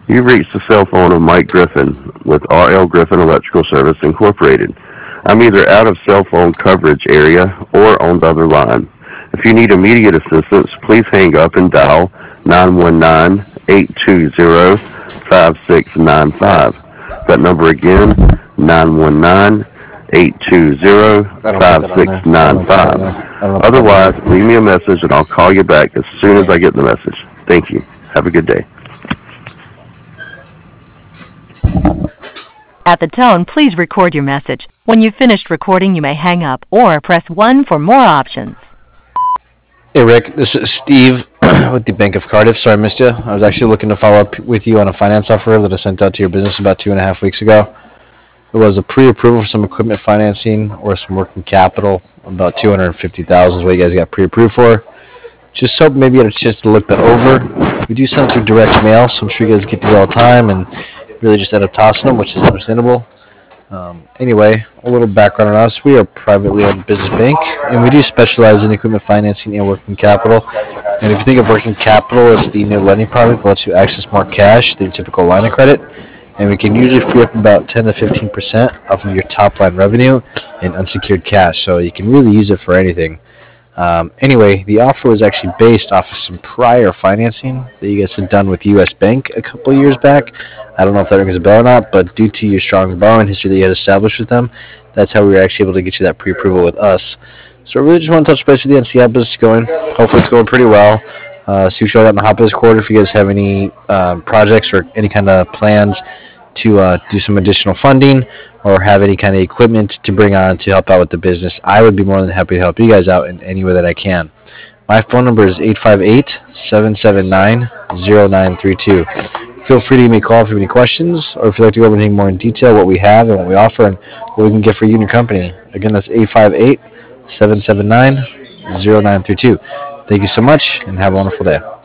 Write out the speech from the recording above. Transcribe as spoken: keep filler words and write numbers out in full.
You've reached the cell phone of Mike Griffin with R L Griffin Electrical Service Incorporated. I'm either out of cell phone coverage area or on the other line. If you need immediate assistance, please hang up and dial nine one nine, eight two zero, five six nine five. That number again, nine one nine, eight two zero, I don't put that on there. I don't put that on five six nine five. there. I don't put that on Otherwise, there. leave me a message and I'll call you back as soon as I get the message. Thank you. Have a good day. At the tone, please record your message. When you've finished recording, you may hang up or press one for more options. Hey Rick, this is Steve with the Bank of Cardiff. Sorry I missed you. I was actually looking to follow up with you on a finance offer that I sent out to your business about two and a half weeks ago. It was a pre-approval for some equipment financing or some working capital. About two hundred fifty thousand dollars is what you guys got pre-approved for. Just hope maybe you had a chance to look that over. We do send through direct mail, so I'm sure you guys get these all the time and really just end up tossing them, which is understandable. Um, anyway, a little background on us. We are a privately owned business bank, and we do specialize in equipment financing and working capital. And if you think of working capital, it's the new lending product that lets you access more cash than your typical line of credit. And we can usually free up about ten to fifteen percent off of your top line revenue in unsecured cash, so you can really use it for anything. Um, anyway, the offer was actually based off of some prior financing that you guys had done with U S Bank a couple of years back. I don't know if that rings a bell or not, but due to your strong borrowing history that you had established with them, that's how we were actually able to get you that pre-approval with us. So I really just want to touch base with you and see how business is going. Hopefully it's going pretty well. Uh, see what you got in the hop this quarter. If you guys have any um, projects or any kind of plans to uh, do some additional funding or have any kind of equipment to bring on to help out with the business, I would be more than happy to help you guys out in any way that I can. My phone number is eight five eight, seven seven nine, zero nine three two. Feel free to give me a call if you have any questions or if you'd like to go over anything more in detail, what we have and what we offer and what we can get for you and your company. Again, that's eight five eight, seven seven nine, zero nine three two. Thank you so much and have a wonderful day.